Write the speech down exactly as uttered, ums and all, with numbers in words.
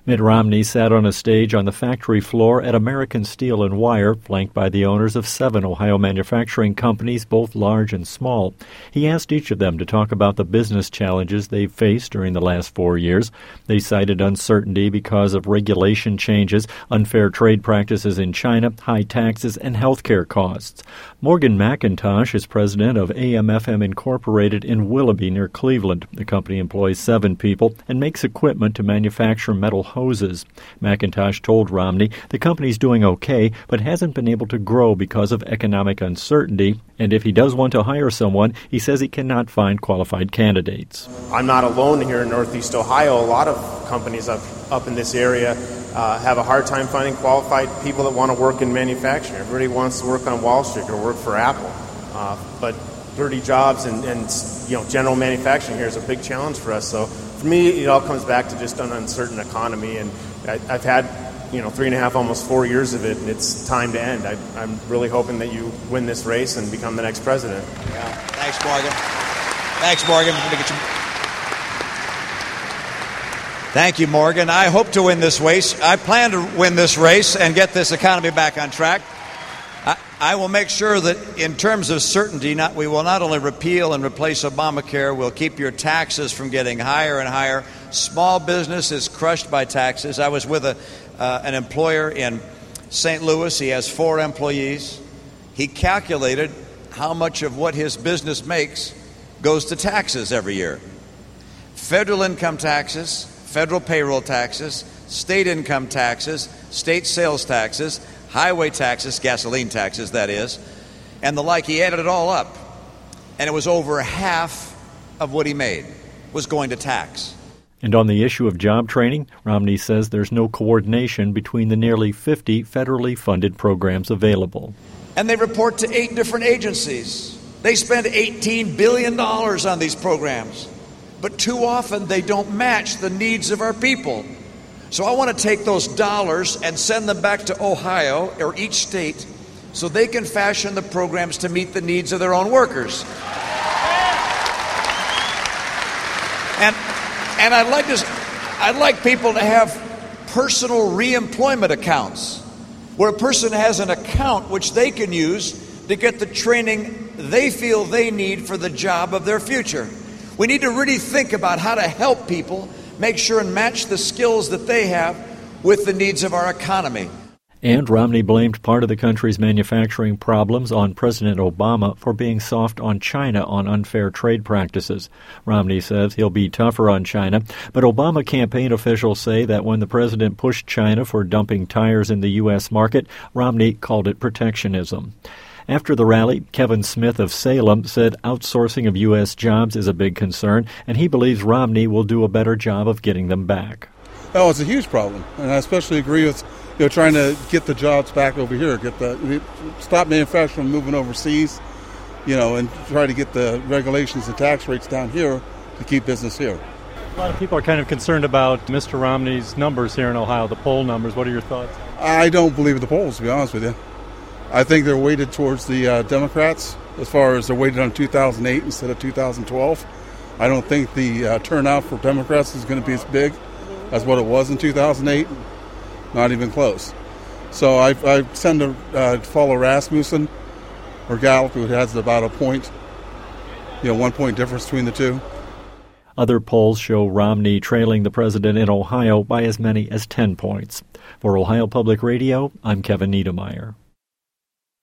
Mitt Romney sat on a stage on the factory floor at American Steel and Wire, flanked by the owners of seven Ohio manufacturing companies, both large and small. He asked each of them to talk about the business challenges they've faced during the last four years. They cited uncertainty because of regulation changes, unfair trade practices in China, high taxes, and health care costs. Morgan McIntosh is president of A M F M Incorporated in Willoughby near Cleveland. The company employs seven people and makes equipment to manufacture metal hoses. McIntosh told Romney the company's doing okay, but hasn't been able to grow because of economic uncertainty. And if he does want to hire someone, he says he cannot find qualified candidates. I'm not alone here in Northeast Ohio. A lot of companies up, up in this area uh, have a hard time finding qualified people that want to work in manufacturing. Everybody wants to work on Wall Street or work for Apple. Uh, but dirty jobs and, and you know general manufacturing here is a big challenge for us. So for me, it all comes back to just an uncertain economy. And I, I've had you know, three and a half, almost four years of it, and it's time to end. I, I'm really hoping that you win this race and become the next president. Yeah. Thanks, Morgan. Thanks, Morgan. Let me get you. Thank you, Morgan. I hope to win this race. I plan to win this race and get this economy back on track. I, I will make sure that in terms of certainty, not, we will not only repeal and replace Obamacare, we'll keep your taxes from getting higher and higher. Small business is crushed by taxes. I was with a Uh, an employer in Saint Louis. He has four employees. He calculated how much of what his business makes goes to taxes every year. Federal income taxes, federal payroll taxes, state income taxes, state sales taxes, highway taxes, gasoline taxes, that is, and the like. He added it all up, and it was over half of what he made was going to tax. And on the issue of job training, Romney says there's no coordination between the nearly fifty federally funded programs available. And they report to eight different agencies. They spend eighteen billion dollars on these programs. But too often they don't match the needs of our people. So I want to take those dollars and send them back to Ohio or each state so they can fashion the programs to meet the needs of their own workers. And And I'd like to, I'd like people to have personal reemployment accounts, where a person has an account which they can use to get the training they feel they need for the job of their future. We need to really think about how to help people make sure and match the skills that they have with the needs of our economy. And Romney blamed part of the country's manufacturing problems on President Obama for being soft on China on unfair trade practices. Romney says he'll be tougher on China, but Obama campaign officials say that when the president pushed China for dumping tires in the U S market, Romney called it protectionism. After the rally, Kevin Smith of Salem said outsourcing of U S jobs is a big concern, and he believes Romney will do a better job of getting them back. Oh, it's a huge problem, and I especially agree with you know trying to get the jobs back over here, get the stop manufacturing moving overseas, you know, and try to get the regulations and tax rates down here to keep business here. A lot of people are kind of concerned about Mister Romney's numbers here in Ohio, the poll numbers. What are your thoughts? I don't believe the polls, to be honest with you. I think they're weighted towards the uh, Democrats as far as they're weighted on two thousand eight instead of two thousand twelve. I don't think the uh, turnout for Democrats is going to be as big as what it was in two thousand eight. Not even close. So I, I tend to uh, follow Rasmussen or Gallup, who has about a point, you know, one point difference between the two. Other polls show Romney trailing the president in Ohio by as many as ten points. For Ohio Public Radio, I'm Kevin Niedermeyer.